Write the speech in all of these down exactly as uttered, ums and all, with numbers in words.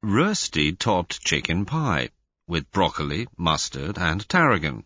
Rösti topped chicken pie with broccoli, mustard and tarragon.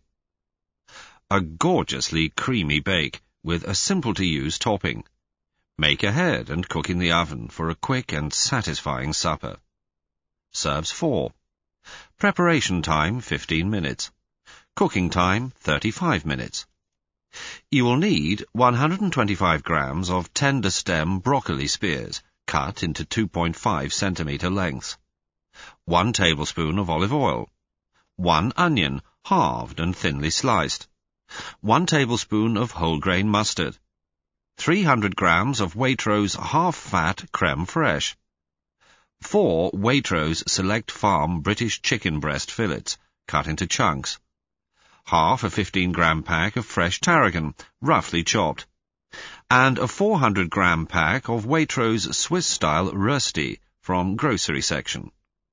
A gorgeously creamy bake with a simple-to-use topping. Make ahead and cook in the oven for a quick and satisfying supper. Serves four. Preparation time fifteen minutes. Cooking time thirty-five minutes. You will need one hundred twenty-five grams of tender stem broccoli spears cut into two point five centimeter lengths. One tablespoon of olive oil. One onion, halved and thinly sliced. One tablespoon of whole grain mustard. three hundred grams of Waitrose half-fat creme fraiche. Four Waitrose Select Farm British chicken breast fillets, cut into chunks. Half a fifteen gram pack of fresh tarragon, roughly chopped. And a four hundred gram pack of Waitrose Swiss-style Rösti from grocery section.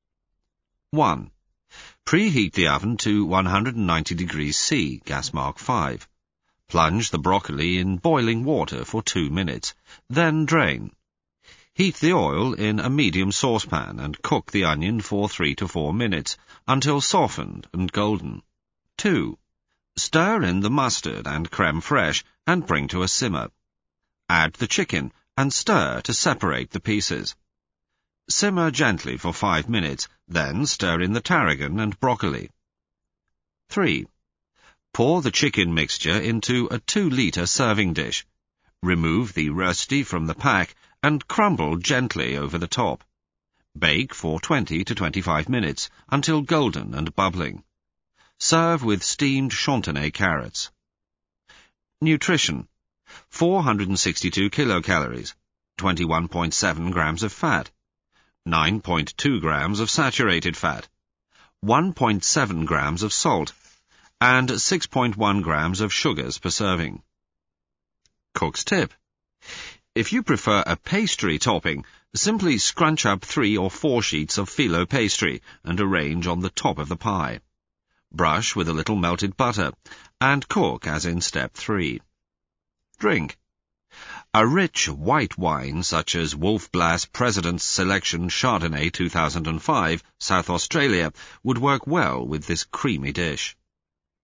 one. Preheat the oven to one hundred ninety degrees C, gas mark five. Plunge the broccoli in boiling water for two minutes, then drain. Heat the oil in a medium saucepan and cook the onion for three to four minutes until softened and golden. two. Stir in the mustard and creme fraiche and bring to a simmer. Add the chicken and stir to separate the pieces. Simmer gently for five minutes, then stir in the tarragon and broccoli. three. Pour the chicken mixture into a two-litre serving dish. Remove the rösti from the pack and crumble gently over the top. Bake for twenty to twenty-five minutes until golden and bubbling. Serve with steamed chantenay carrots. Nutrition: four hundred sixty-two kilocalories, twenty-one point seven grams of fat, nine point two grams of saturated fat, one point seven grams of salt, and six point one grams of sugars per serving. Cook's tip: if you prefer a pastry topping, simply scrunch up three or four sheets of phyllo pastry and arrange on the top of the pie. Brush with a little melted butter, and cook as in step three. Drink: a rich white wine such as Wolf Blass President's Selection Chardonnay two thousand five, South Australia, would work well with this creamy dish.